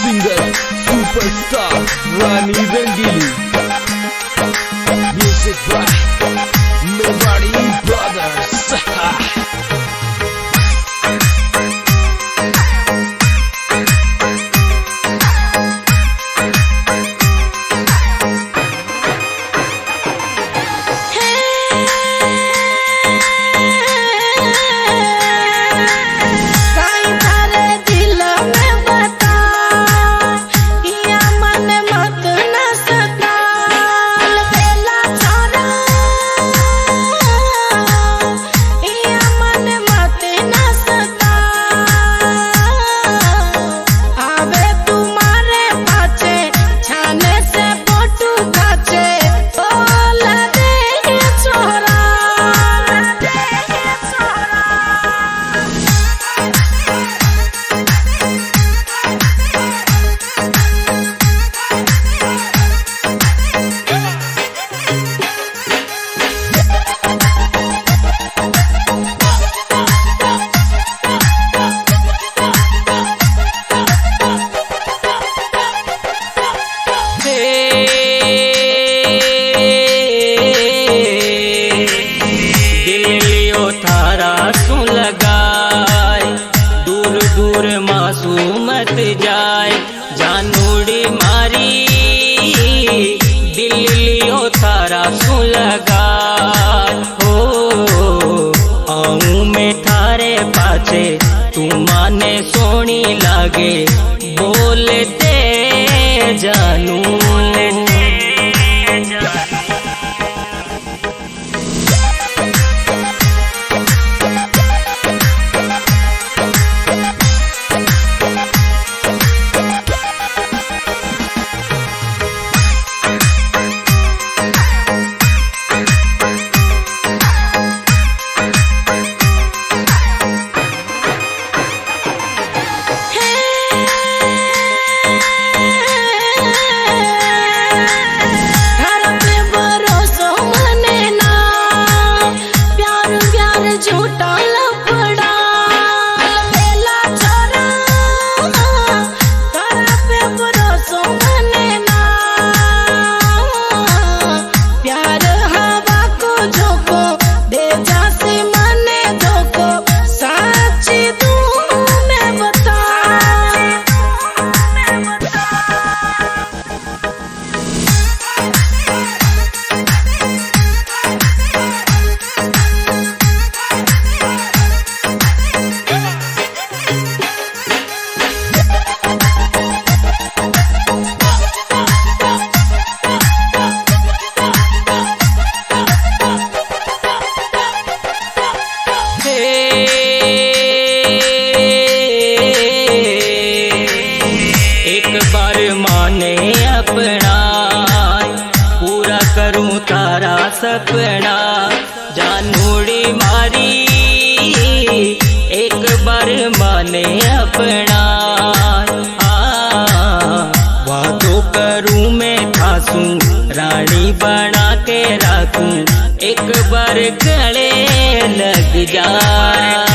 Singer superstar Rani Rangili. Music by Mewari brothers. मत जाए जानूड़ी मारी दिल लियो थारा सु लगा हो आऊं मैं थारे पाछे तू माने सोनी लागे बोलते जानू अपना पूरा करूं तारा सपना जानूड़ी मारी एक बार माने अपना वादो करूं मैं खासूं रानी बना के राखूं एक बार गले लग जा।